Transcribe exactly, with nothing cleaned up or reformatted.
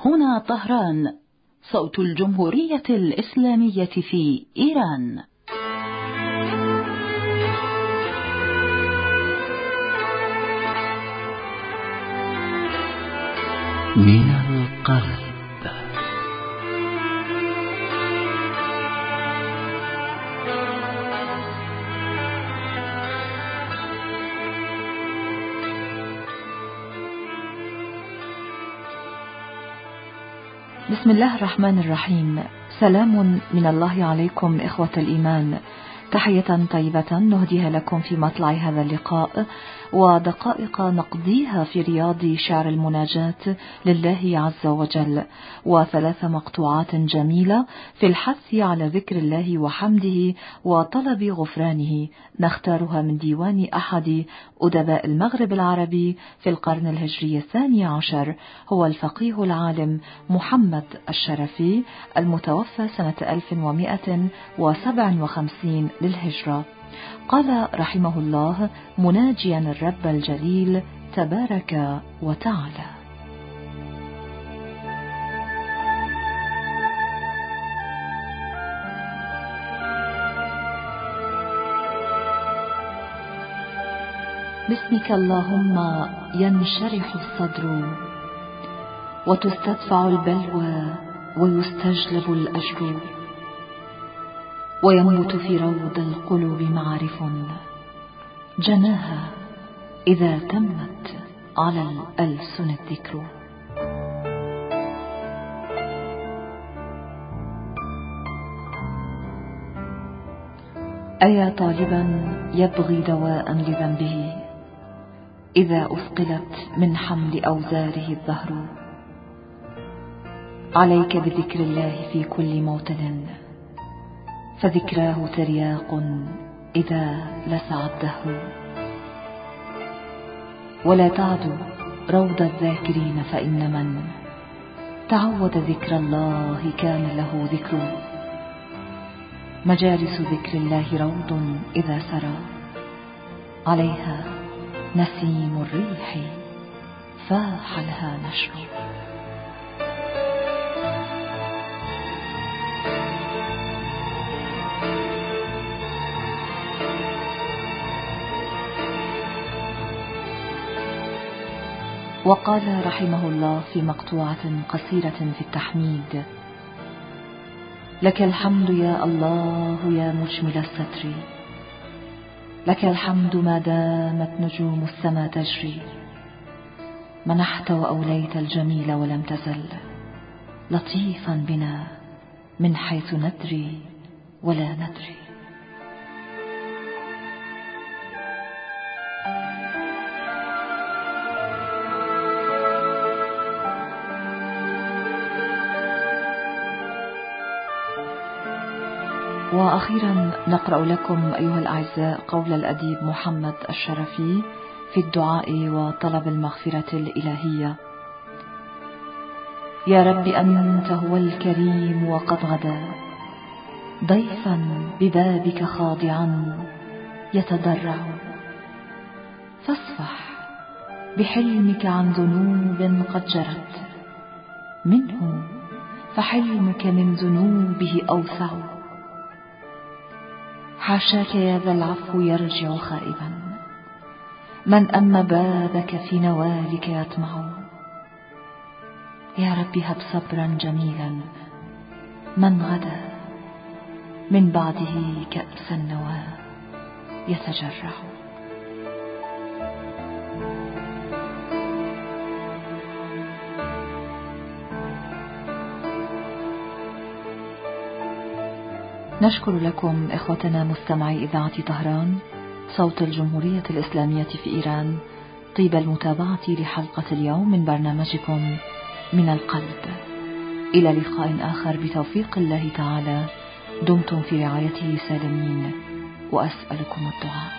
هنا طهران، صوت الجمهورية الإسلامية في إيران. من القلب. بسم الله الرحمن الرحيم. سلام من الله عليكم إخوة الإيمان، تحية طيبة نهديها لكم في مطلع هذا اللقاء، ودقائق نقضيها في رياض شعر المناجاة لله عز وجل، وثلاث مقطوعات جميلة في الحث على ذكر الله وحمده وطلب غفرانه، نختارها من ديوان أحد أدباء المغرب العربي في القرن الهجري الثاني عشر، هو الفقيه العالم محمد الشرفي، المتوفى سنة ألف ومئة وسبع وخمسين للهجرة. قال رحمه الله مناجيا الرب الجليل تبارك وتعالى: باسمك اللهم ينشرح الصدر، وتستدفع البلوى ويستجلب الأجر، وينبت في روض القلوب معارف جناها إذا تمت على الألسن الذكر. أيا طالبا يبغي دواء لذنبه، إذا أثقلت من حمل أوزاره الظهر، عليك بذكر الله في كل موطن، فذكراه ترياق إذا لسع الدهر. ولا تعد روض الذاكرين، فإن من تعود ذكر الله كان له ذكر. مجالس ذكر الله روض إذا سرى، عليها نسيم الريح فاح لها نشر. وقال رحمه الله في مقطوعة قصيرة في التحميد: لك الحمد يا الله يا مجمل الستر، لك الحمد ما دامت نجوم السما تجري، منحت وأوليت الجميل ولم تزل لطيفا بنا من حيث ندري ولا ندري. وأخيرا نقرأ لكم أيها الأعزاء قول الأديب محمد الشرفي في الدعاء وطلب المغفرة الإلهية: يا رب أنت هو الكريم وقد غدا، ضيفا ببابك خاضعا يتضرع، فاصفح بحلمك عن ذنوب قد جرت منه، فحلمك من ذنوبه أوسع. حاشاك يا ذا العفو يرجع خائبا، من أما بابك في نوالك يطمع. يا رب هب صبرا جميلا من غدا من بعده كأس النوى يتجرع. نشكر لكم إخوتنا مستمعي إذاعة طهران صوت الجمهورية الإسلامية في إيران طيب المتابعة لحلقة اليوم من برنامجكم من القلب. إلى لقاء آخر بتوفيق الله تعالى، دمتم في رعايته سالمين، وأسألكم الدعاء.